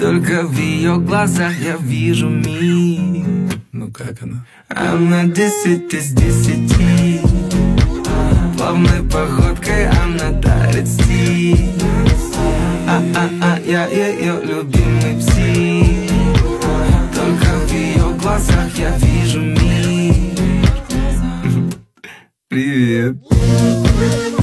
Только в ее глазах я вижу мир. Ну как она? Она 10 из 10. Плавной походкой она дарит стиль. Я ее любимый псих. Только в ее глазах я вижу мир. Привет.